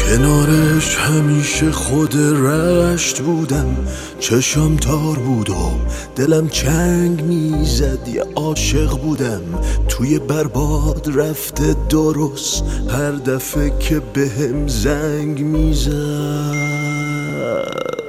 کنارش همیشه خود رشت بودم، چشم تار بود و دلم چنگ میزد، یه عاشق بودم توی برباد رفته درست هر دفعه که بهم زنگ میزد.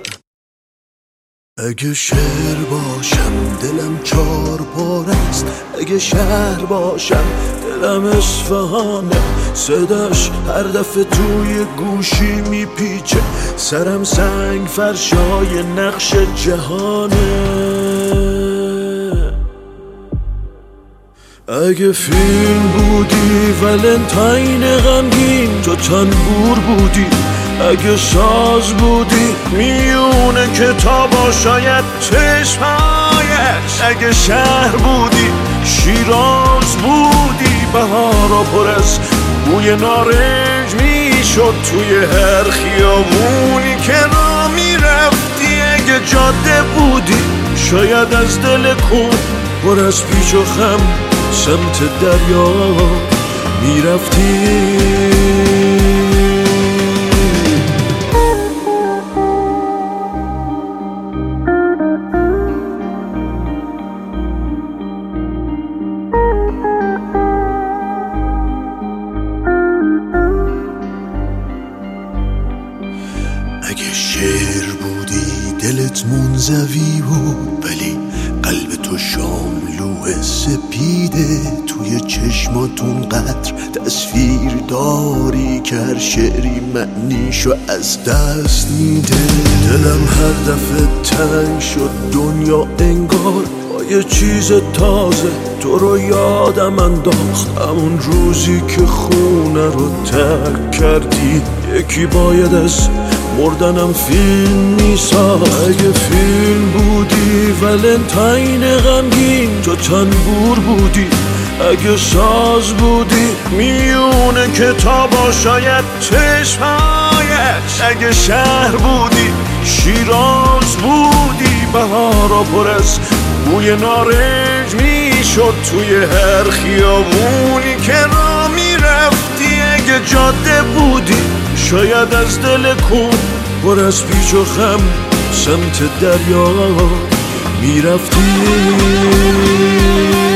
اگه شعر باشم دلم چار پاره است، اگه شهر باشم دلم اصفهانه، صداش هر دفعه توی گوشی میپیچه، سرم سنگ فرشای نقش جهانه. اگه فیلم بودی ولنتاین غمگین تو تنبور بودی، اگه ساز بودی میونه کتابا شاید چشمایش، اگه شهر بودی شیراز بودی بهارا پر از بوی نارنج میشد توی هر خیابونی که را میرفتی، اگه جاده بودی شاید از دل کوه پر از پیچ و خم سمت دریا میرفتی. اگه شعر بودی دلت منزوی بود، ولی قلب تو شاملو سپیده، توی چشماتون قطر تصویر داری که هر شعری معنیشو از دست میده. دلم هر دفعه تنگ شد دنیا انگار با یه چیز تازه تو رو یادم انداخت، همون روزی که خونه رو ترک کردی یکی باید از مردنم فیلم میساخت. اگه فیلم بودی ولنتاین غمگین تو تنبور بودی، اگه ساز بودی میونه کتابا شاید چشمایش، اگه شهر بودی شیراز بودی بهارا پر از بوی نارنج میشد توی هر خیابونی که را میرفتی، اگه جاده بودی شاید از دل کوه پر از پیچ و خم سمت دریا میرفتی.